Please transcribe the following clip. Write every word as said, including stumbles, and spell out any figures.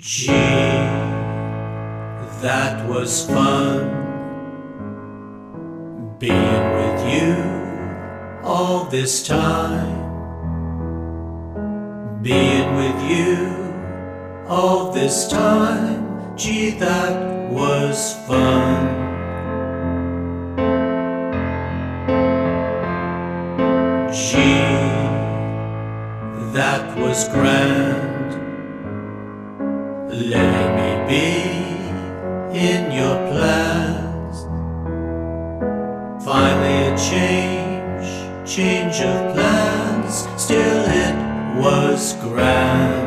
Gee, that was fun, being with you all this time. Being with you all this time, gee, that was fun. Gee, that was grand, letting me be in your plans. Finally a change, change of plans, still it was grand.